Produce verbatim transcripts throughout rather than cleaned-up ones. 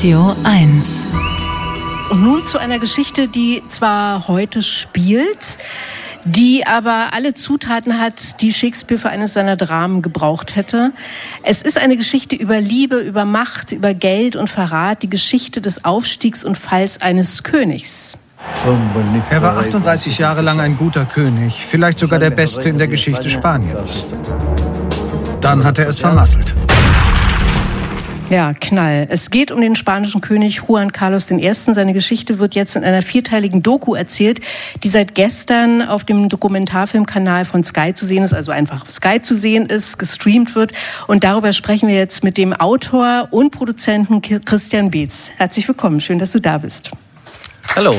Radio eins. Und nun zu einer Geschichte, die zwar heute spielt, die aber alle Zutaten hat, die Shakespeare für eines seiner Dramen gebraucht hätte. Es ist eine Geschichte über Liebe, über Macht, über Geld und Verrat, die Geschichte des Aufstiegs und Falls eines Königs. Er war achtunddreißig Jahre lang ein guter König, vielleicht sogar der Beste in der Geschichte Spaniens. Dann hat er es vermasselt. Ja, Knall. Es geht um den spanischen König Juan Carlos der Erste. Seine Geschichte wird jetzt in einer vierteiligen Doku erzählt, die seit gestern auf dem Dokumentarfilmkanal von Sky zu sehen ist, also einfach auf Sky zu sehen ist, gestreamt wird. Und darüber sprechen wir jetzt mit dem Autor und Produzenten Christian Beetz. Herzlich willkommen, schön, dass du da bist. Hallo.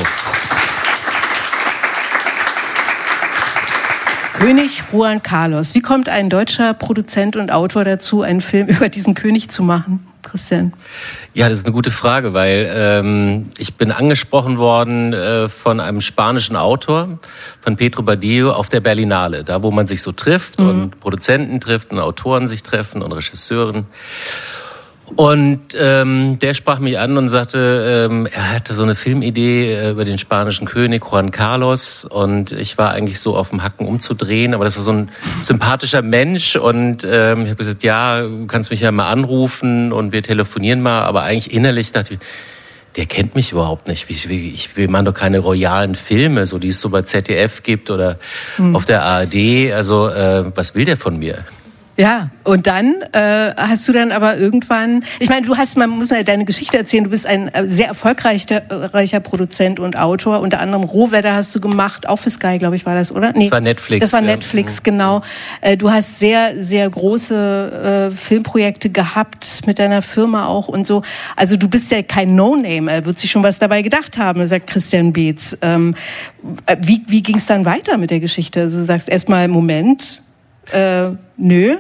König Juan Carlos. Wie kommt ein deutscher Produzent und Autor dazu, einen Film über diesen König zu machen? Christian? Ja, das ist eine gute Frage, weil ähm, ich bin angesprochen worden äh, von einem spanischen Autor, von Pedro Badillo, auf der Berlinale, da wo man sich so trifft mhm. und Produzenten trifft und Autoren sich treffen und Regisseuren. Und ähm, der sprach mich an und sagte, ähm, er hatte so eine Filmidee äh, über den spanischen König Juan Carlos und ich war eigentlich so auf dem Hacken umzudrehen, aber das war so ein sympathischer Mensch und ähm, ich habe gesagt, ja, du kannst mich ja mal anrufen und wir telefonieren mal, aber eigentlich innerlich dachte ich, der kennt mich überhaupt nicht. Ich will, ich will machen doch keine royalen Filme, so die es so bei Z D F gibt oder hm. auf der A R D. Also äh, was will der von mir? Ja, und dann äh, hast du dann aber irgendwann, ich meine, du hast, man muss mal deine Geschichte erzählen, du bist ein sehr erfolgreicher reicher Produzent und Autor, unter anderem Rohwetter hast du gemacht, auch für Sky, glaube ich, war das, oder? Nee, das war Netflix. Das war Netflix, ja. Genau. Äh, du hast sehr, sehr große äh, Filmprojekte gehabt, mit deiner Firma auch und so. Also du bist ja kein No-Name, er wird sich schon was dabei gedacht haben, sagt Christian Beetz. Ähm, wie wie ging es dann weiter mit der Geschichte? Also du sagst erstmal, Moment, Äh, nö.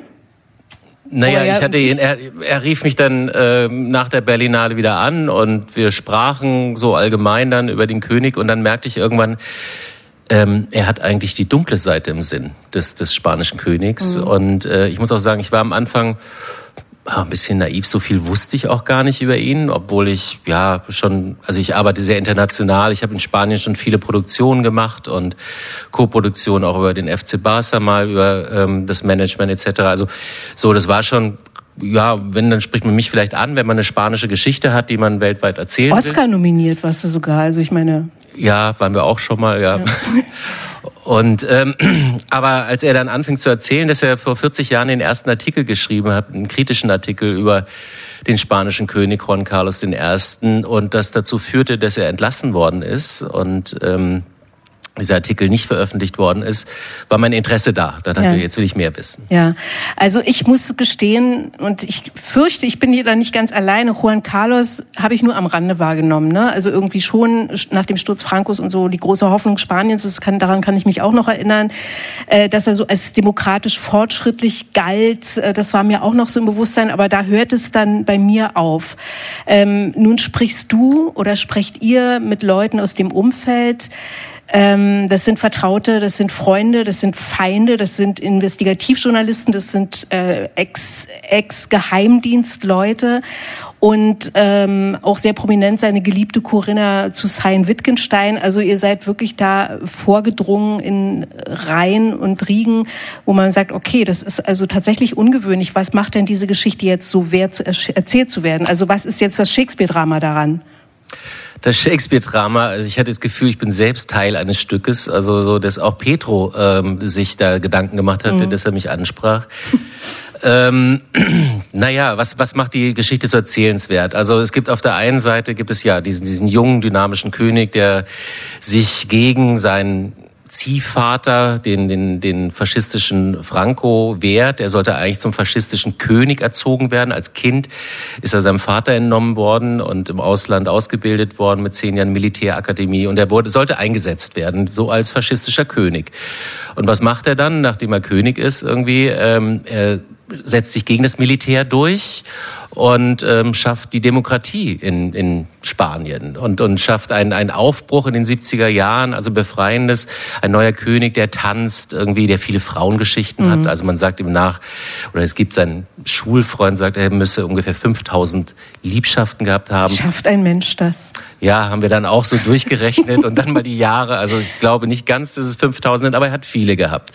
Naja, ja, ich hatte ihn, er, er rief mich dann äh, nach der Berlinale wieder an und wir sprachen so allgemein dann über den König und dann merkte ich irgendwann, ähm, er hat eigentlich die dunkle Seite im Sinn des, des spanischen Königs. Mhm. Und äh, ich muss auch sagen, ich war am Anfang ein bisschen naiv, so viel wusste ich auch gar nicht über ihn, obwohl ich ja schon, also ich arbeite sehr international, ich habe in Spanien schon viele Produktionen gemacht und Co-Produktionen auch über den F C Barca mal, über ähm, das Management et cetera. Also so, das war schon, ja, wenn, dann spricht man mich vielleicht an, wenn man eine spanische Geschichte hat, die man weltweit erzählen will. Oscar nominiert warst du sogar, also ich meine... Ja, waren wir auch schon mal, ja. ja. Und ähm, aber als er dann anfing zu erzählen, dass er vor vierzig Jahren den ersten Artikel geschrieben hat, einen kritischen Artikel über den spanischen König Juan Carlos der Erste und das dazu führte, dass er entlassen worden ist und ähm, dieser Artikel nicht veröffentlicht worden ist, war mein Interesse da. Da dachte ja. ich, jetzt will ich mehr wissen. Ja, also ich muss gestehen, und ich fürchte, ich bin hier da nicht ganz alleine, Juan Carlos habe ich nur am Rande wahrgenommen. Ne? Also irgendwie schon nach dem Sturz Francos und so die große Hoffnung Spaniens, das kann, daran kann ich mich auch noch erinnern, äh, dass er so als demokratisch fortschrittlich galt. Äh, das war mir auch noch so im Bewusstsein, aber da hört es dann bei mir auf. Ähm, nun sprichst du oder sprecht ihr mit Leuten aus dem Umfeld. Das sind Vertraute, das sind Freunde, das sind Feinde, das sind Investigativjournalisten, das sind äh, Ex, Ex-Geheimdienstleute und ähm, auch sehr prominent seine geliebte Corinna zu Sayn-Wittgenstein. Also ihr seid wirklich da vorgedrungen in Reihen und Riegen, wo man sagt, okay, das ist also tatsächlich ungewöhnlich. Was macht denn diese Geschichte jetzt so wert, zu erzählt zu werden? Also was ist jetzt das Shakespeare-Drama daran? Das Shakespeare-Drama, also ich hatte das Gefühl, ich bin selbst Teil eines Stückes, also so, dass auch Pedro ähm, sich da Gedanken gemacht hatte, mhm. dass er mich ansprach. ähm, naja, was was macht die Geschichte so erzählenswert? Also es gibt auf der einen Seite gibt es ja diesen diesen jungen dynamischen König, der sich gegen seinen Ziehvater, den, den, den faschistischen Franco wehrt. Er sollte eigentlich zum faschistischen König erzogen werden. Als Kind ist er seinem Vater entnommen worden und im Ausland ausgebildet worden mit zehn Jahren Militärakademie. Und er wurde, sollte eingesetzt werden, so als faschistischer König. Und was macht er dann, nachdem er König ist irgendwie? Ähm, er setzt sich gegen das Militär durch und ähm, schafft die Demokratie in, in Spanien und, und schafft einen, einen Aufbruch in den siebziger Jahren, also befreiendes, ein neuer König, der tanzt irgendwie, der viele Frauengeschichten mhm. hat. Also man sagt ihm nach, oder es gibt seinen Schulfreund, sagt, er müsse ungefähr fünftausend Liebschaften gehabt haben. Schafft ein Mensch das? Ja, haben wir dann auch so durchgerechnet und dann mal die Jahre. Also ich glaube nicht ganz, dass es fünftausend sind, aber er hat viele gehabt.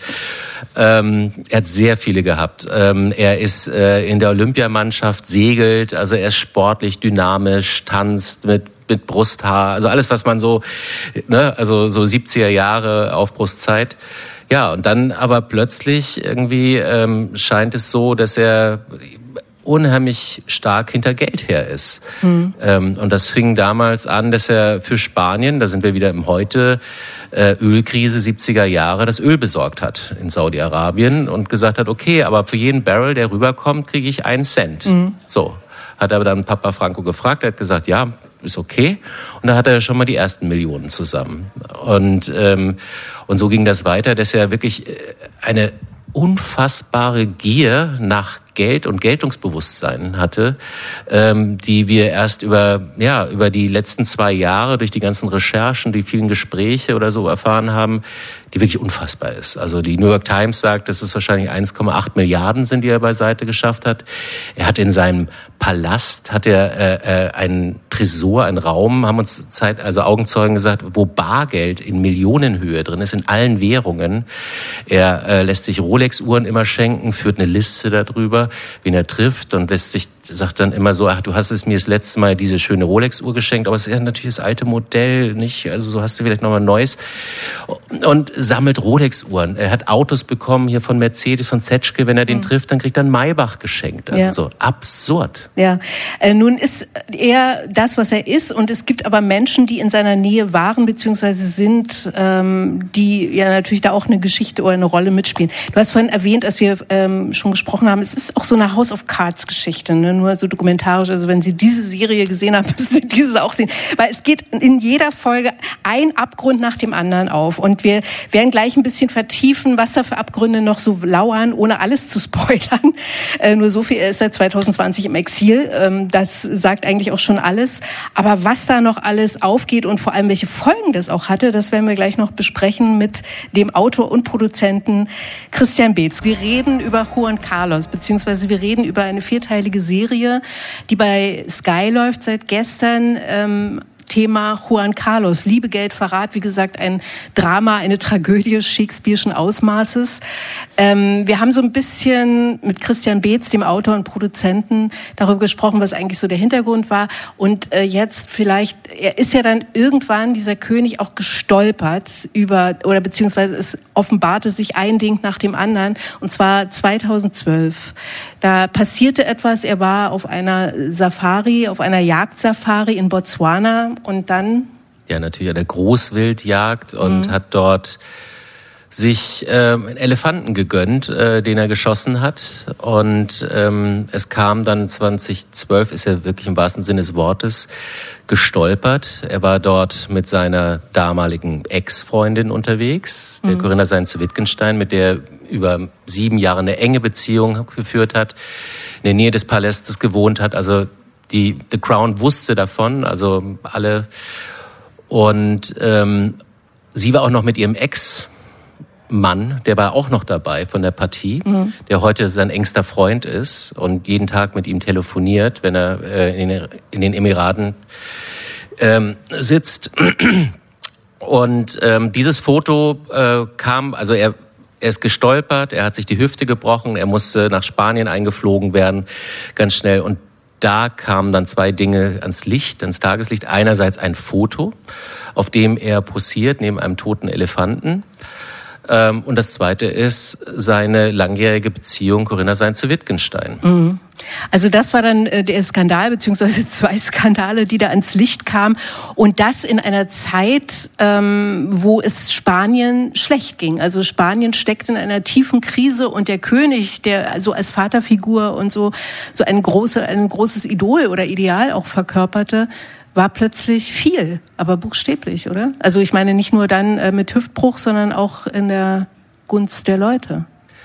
Ähm, er hat sehr viele gehabt. Ähm, er ist äh, in der Olympiamannschaft, segelt, also er ist sportlich, dynamisch, tanzt mit mit Brusthaar, also alles, was man so, ne, also so siebziger Jahre Aufbruchszeit. Ja, und dann aber plötzlich irgendwie ähm, scheint es so, dass er unheimlich stark hinter Geld her ist. Mhm. Ähm, und das fing damals an, dass er für Spanien, da sind wir wieder im Heute, äh, Ölkrise siebziger Jahre, das Öl besorgt hat in Saudi-Arabien und gesagt hat, okay, aber für jeden Barrel, der rüberkommt, kriege ich einen Cent. Mhm. So. Hat aber dann Papa Franco gefragt, er hat gesagt, ja, ist okay. Und da hat er schon mal die ersten Millionen zusammen. Und, ähm, und so ging das weiter, dass er wirklich eine unfassbare Gier nach Geld und Geltungsbewusstsein hatte, ähm, die wir erst über, ja, über die letzten zwei Jahre durch die ganzen Recherchen, die vielen Gespräche oder so erfahren haben, die wirklich unfassbar ist. Also die New York Times sagt, dass es wahrscheinlich eins Komma acht Milliarden sind, die er beiseite geschafft hat. Er hat in seinem Palast, hat er äh, äh, einen Tresor, einen Raum, haben uns Zeit, also Augenzeugen gesagt, wo Bargeld in Millionenhöhe drin ist, in allen Währungen. Er äh, lässt sich Rolex-Uhren immer schenken, führt eine Liste darüber, wen er trifft und lässt sich, sagt dann immer so, ach, du hast es mir das letzte Mal diese schöne Rolex-Uhr geschenkt, aber es ist ja natürlich das alte Modell, nicht? Also so hast du vielleicht nochmal ein neues. Und sammelt Rolex-Uhren. Er hat Autos bekommen hier von Mercedes, von Zetschke. Wenn er den mhm. trifft, dann kriegt er einen Maybach geschenkt. Also ja. so absurd. Ja, äh, nun ist er das, was er ist, und es gibt aber Menschen, die in seiner Nähe waren bzw. sind, ähm, die ja natürlich da auch eine Geschichte oder eine Rolle mitspielen. Du hast vorhin erwähnt, als wir ähm, schon gesprochen haben, es ist auch so eine House of Cards Geschichte, ne? Nur so dokumentarisch. Also wenn Sie diese Serie gesehen haben, müssen Sie diese auch sehen, weil es geht in jeder Folge ein Abgrund nach dem anderen auf, und wir werden gleich ein bisschen vertiefen, was da für Abgründe noch so lauern, ohne alles zu spoilern. Äh, nur so viel, er ist seit zwanzig zwanzig im Exil. Ähm, das sagt eigentlich auch schon alles. Aber was da noch alles aufgeht und vor allem welche Folgen das auch hatte, das werden wir gleich noch besprechen mit dem Autor und Produzenten Christian Beetz. Wir reden über Juan Carlos, beziehungsweise wir reden über eine vierteilige Serie, die bei Sky läuft seit gestern. Ähm, Thema Juan Carlos, Liebe, Geld, Verrat, wie gesagt, ein Drama, eine Tragödie shakespeare'schen Ausmaßes. Ähm, wir haben so ein bisschen mit Christian Beetz, dem Autor und Produzenten, darüber gesprochen, was eigentlich so der Hintergrund war. Und äh, jetzt vielleicht, er ist ja dann irgendwann, dieser König, auch gestolpert über, oder beziehungsweise es offenbarte sich ein Ding nach dem anderen, und zwar zweitausendzwölf. Da passierte etwas, er war auf einer Safari, auf einer Jagdsafari in Botswana. Und dann? Ja, natürlich eine Großwildjagd und mhm. hat dort sich äh, einen Elefanten gegönnt, äh, den er geschossen hat. Und ähm, es kam dann zweitausendzwölf, ist er wirklich im wahrsten Sinne des Wortes gestolpert. Er war dort mit seiner damaligen Ex-Freundin unterwegs, der mhm. Corinna Seinz-Wittgenstein, mit der er über sieben Jahre eine enge Beziehung geführt hat, in der Nähe des Palastes gewohnt hat. Also die The Crown wusste davon, also alle. Und ähm, sie war auch noch mit ihrem Ex-Mann, der war auch noch dabei von der Partie, mhm. der heute sein engster Freund ist und jeden Tag mit ihm telefoniert, wenn er äh, in, den, in den Emiraten ähm, sitzt. Und ähm, dieses Foto äh, kam, also er Er ist gestolpert, er hat sich die Hüfte gebrochen, er musste nach Spanien eingeflogen werden, ganz schnell. Und da kamen dann zwei Dinge ans Licht, ans Tageslicht. Einerseits ein Foto, auf dem er posiert neben einem toten Elefanten. Und das Zweite ist seine langjährige Beziehung Corinna Seinz-Wittgenstein. Mhm. Also das war dann äh, der Skandal, beziehungsweise zwei Skandale, die da ans Licht kamen. Und das in einer Zeit, ähm, wo es Spanien schlecht ging. Also Spanien steckt in einer tiefen Krise, und der König, der so als Vaterfigur und so, so ein, große, ein großes Idol oder Ideal auch verkörperte, war plötzlich viel, aber buchstäblich, oder? Also ich meine nicht nur dann äh, mit Hüftbruch, sondern auch in der Gunst der Leute.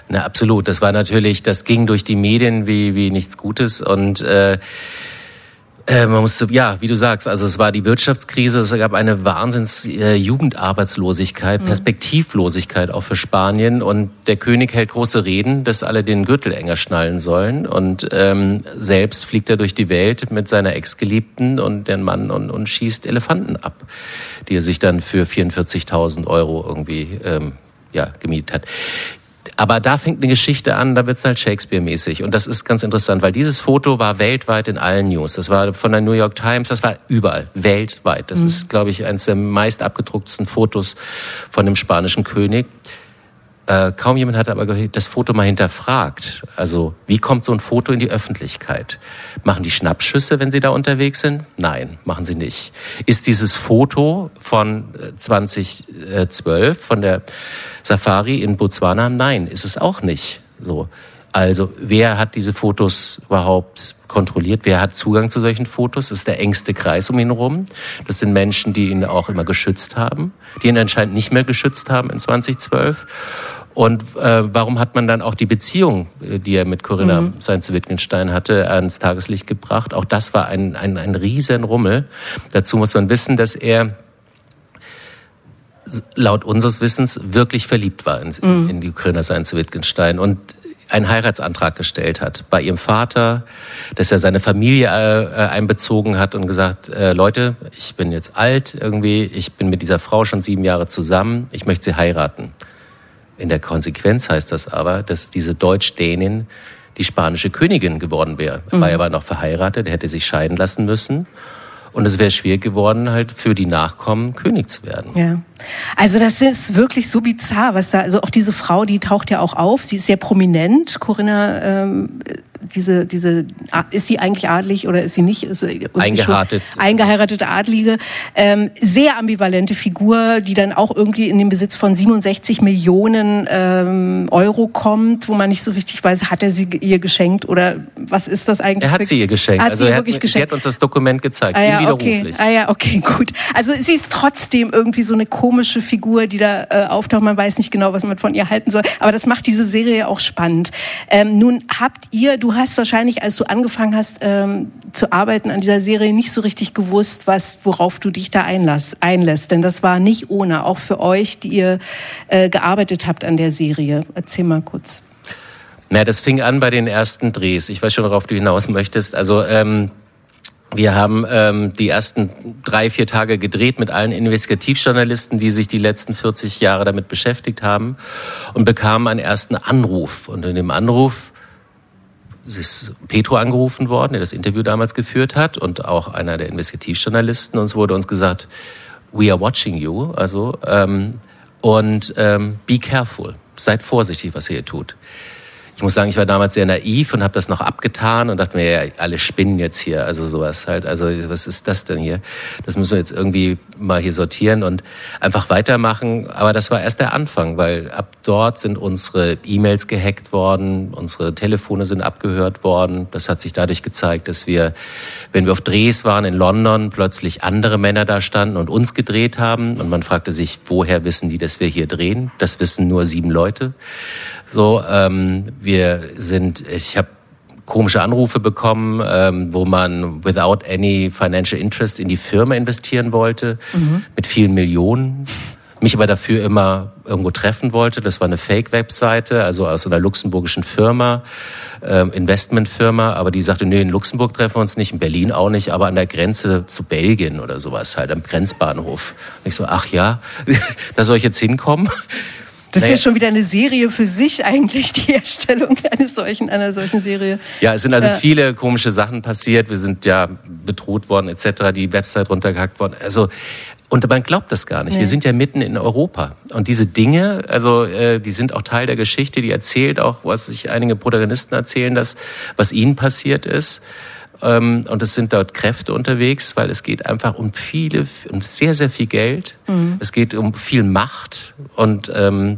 Na, absolut. Das war natürlich, das ging durch die Medien wie, wie nichts Gutes und, äh, Äh, man musste, ja, wie du sagst, also es war die Wirtschaftskrise, es gab eine Wahnsinns äh, Jugendarbeitslosigkeit, mhm. Perspektivlosigkeit auch für Spanien und der König hält große Reden, dass alle den Gürtel enger schnallen sollen und ähm, selbst fliegt er durch die Welt mit seiner Ex-Geliebten und deren Mann und, und schießt Elefanten ab, die er sich dann für vierundvierzigtausend Euro irgendwie ähm, ja, gemietet hat. Aber da fängt eine Geschichte an, da wird es halt Shakespeare-mäßig. Und das ist ganz interessant, weil dieses Foto war weltweit in allen News. Das war von der New York Times, das war überall, weltweit. Das mhm. ist, glaube ich, eines der meist abgedrucktesten Fotos von dem spanischen König. Äh, kaum jemand hat aber das Foto mal hinterfragt. Also, wie kommt so ein Foto in die Öffentlichkeit? Machen die Schnappschüsse, wenn sie da unterwegs sind? Nein, machen sie nicht. Ist dieses Foto von zweitausendzwölf, von der Safari in Botswana? Nein, ist es auch nicht. So. Also, wer hat diese Fotos überhaupt kontrolliert? Wer hat Zugang zu solchen Fotos? Das ist der engste Kreis um ihn herum. Das sind Menschen, die ihn auch immer geschützt haben, die ihn anscheinend nicht mehr geschützt haben in zweitausendzwölf. Und äh, warum hat man dann auch die Beziehung, die er mit Corinna mhm. Sainz-Wittgenstein hatte, ans Tageslicht gebracht? Auch das war ein, ein, ein riesen Rummel. Dazu muss man wissen, dass er laut unseres Wissens wirklich verliebt war in, mhm. in die Corinna Sainz-Wittgenstein und einen Heiratsantrag gestellt hat bei ihrem Vater, dass er seine Familie äh, einbezogen hat und gesagt, äh, Leute, ich bin jetzt alt irgendwie, ich bin mit dieser Frau schon sieben Jahre zusammen, ich möchte sie heiraten. In der Konsequenz heißt das aber, dass diese Deutsch-Dänin die spanische Königin geworden wäre. Mhm. War aber noch verheiratet, er hätte sich scheiden lassen müssen. Und es wäre schwierig geworden, halt für die Nachkommen König zu werden. Ja. Also das ist wirklich so bizarr, was da, also auch diese Frau, die taucht ja auch auf, sie ist sehr prominent, Corinna, ähm, diese, diese, ist sie eigentlich adelig oder ist sie nicht? Ist sie Eingeheiratet. Eingeheiratete Adlige. Ähm, sehr ambivalente Figur, die dann auch irgendwie in den Besitz von siebenundsechzig Millionen ähm, Euro kommt, wo man nicht so richtig weiß, hat er sie ihr geschenkt oder was ist das eigentlich? Er hat sie ihr geschenkt. Hat also sie er wirklich hat, geschenkt. sie hat uns das Dokument gezeigt, ah, ja, unwiderruflich. Okay. Ah ja, okay, gut. Also sie ist trotzdem irgendwie so eine komische Figur, die da äh, auftaucht. Man weiß nicht genau, was man von ihr halten soll. Aber das macht diese Serie auch spannend. Ähm, nun habt ihr, du hast wahrscheinlich, als du angefangen hast ähm, zu arbeiten an dieser Serie, nicht so richtig gewusst, was, worauf du dich da einlass, einlässt. Denn das war nicht ohne, auch für euch, die ihr äh, gearbeitet habt an der Serie. Erzähl mal kurz. Na, das fing an bei den ersten Drehs. Ich weiß schon, worauf du hinaus möchtest. Also ähm, wir haben ähm, die ersten drei, vier Tage gedreht mit allen Investigativjournalisten, die sich die letzten vierzig Jahre damit beschäftigt haben und bekamen einen ersten Anruf. Und in dem Anruf ist Petro angerufen worden, der das Interview damals geführt hat und auch einer der Investigativjournalisten. Und es wurde uns gesagt, we are watching you, also ähm, und ähm, be careful, seid vorsichtig, was ihr hier tut. Ich muss sagen, ich war damals sehr naiv und habe das noch abgetan und dachte mir, ja, alle spinnen jetzt hier, also sowas halt. Also was ist das denn hier? Das müssen wir jetzt irgendwie mal hier sortieren und einfach weitermachen. Aber das war erst der Anfang, weil ab dort sind unsere E-Mails gehackt worden, unsere Telefone sind abgehört worden. Das hat sich dadurch gezeigt, dass wir, wenn wir auf Drehs waren in London, plötzlich andere Männer da standen und uns gedreht haben. Und man fragte sich, woher wissen die, dass wir hier drehen? Das wissen nur sieben Leute. So, ähm, wir sind, ich habe komische Anrufe bekommen, ähm, wo man without any financial interest in die Firma investieren wollte, mhm. mit vielen Millionen, mich aber dafür immer irgendwo treffen wollte. Das war eine Fake-Webseite, also aus einer luxemburgischen Firma, ähm, Investmentfirma, aber die sagte, nee, in Luxemburg treffen wir uns nicht, in Berlin auch nicht, aber an der Grenze zu Belgien oder sowas, halt am Grenzbahnhof. Und ich so, ach ja, da soll ich jetzt hinkommen? Das ist naja. ja schon wieder eine Serie für sich eigentlich, die Erstellung eines solchen, einer solchen Serie. Ja, es sind also ja. viele komische Sachen passiert. Wir sind ja bedroht worden et cetera, die Website runtergehackt worden. Also, und man glaubt das gar nicht. Nee. Wir sind ja mitten in Europa. Und diese Dinge, also äh, die sind auch Teil der Geschichte, die erzählt auch, was sich einige Protagonisten erzählen, das, was ihnen passiert ist. Und es sind dort Kräfte unterwegs, weil es geht einfach um viele, um sehr, sehr viel Geld. Mhm. Es geht um viel Macht und ähm,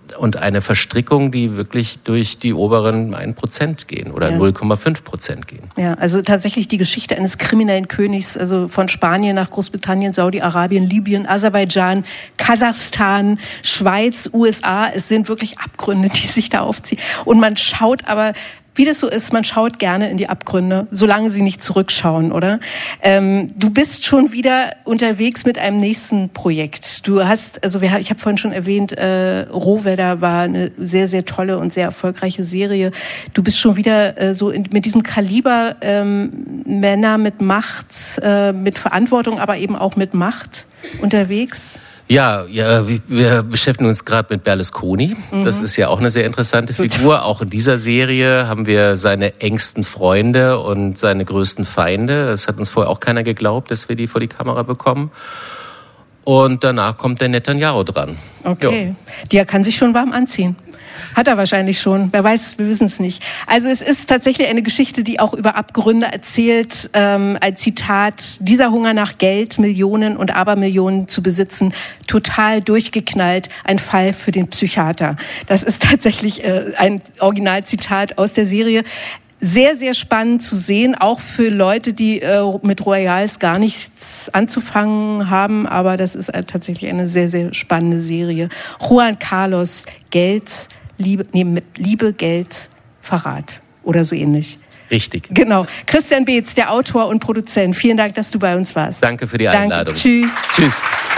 und eine Verstrickung, die wirklich durch die oberen ein Prozent gehen oder ja. null Komma fünf Prozent gehen. Ja, also tatsächlich die Geschichte eines kriminellen Königs, also von Spanien nach Großbritannien, Saudi-Arabien, Libyen, Aserbaidschan, Kasachstan, Schweiz, U S A. Es sind wirklich Abgründe, die sich da aufziehen. Und man schaut aber, wie das so ist, man schaut gerne in die Abgründe, solange sie nicht zurückschauen, oder? Ähm, du bist schon wieder unterwegs mit einem nächsten Projekt. Du hast, also wir, ich habe vorhin schon erwähnt, äh, Rohwedder war eine sehr, sehr tolle und sehr erfolgreiche Serie. Du bist schon wieder äh, so in, mit diesem Kaliber ähm, Männer mit Macht, äh, mit Verantwortung, aber eben auch mit Macht unterwegs. Ja, ja, wir beschäftigen uns gerade mit Berlusconi. Mhm. Das ist ja auch eine sehr interessante Figur. Auch in dieser Serie haben wir seine engsten Freunde und seine größten Feinde. Das hat uns vorher auch keiner geglaubt, dass wir die vor die Kamera bekommen. Und danach kommt der Netanyahu dran. Okay, jo. Der kann sich schon warm anziehen. Hat er wahrscheinlich schon. Wer weiß, wir wissen es nicht. Also es ist tatsächlich eine Geschichte, die auch über Abgründe erzählt. Ähm, ein Zitat: Dieser Hunger nach Geld, Millionen und Abermillionen zu besitzen, total durchgeknallt, ein Fall für den Psychiater. Das ist tatsächlich äh, ein Originalzitat aus der Serie. Sehr, sehr spannend zu sehen, auch für Leute, die äh, mit Royals gar nichts anzufangen haben. Aber das ist äh, tatsächlich eine sehr, sehr spannende Serie. Juan Carlos, Geld, Liebe, nee, mit Liebe, Geld, Verrat oder so ähnlich. Richtig. Genau. Christian Beetz, der Autor und Produzent. Vielen Dank, dass du bei uns warst. Danke für die Einladung. Danke. Tschüss. Tschüss.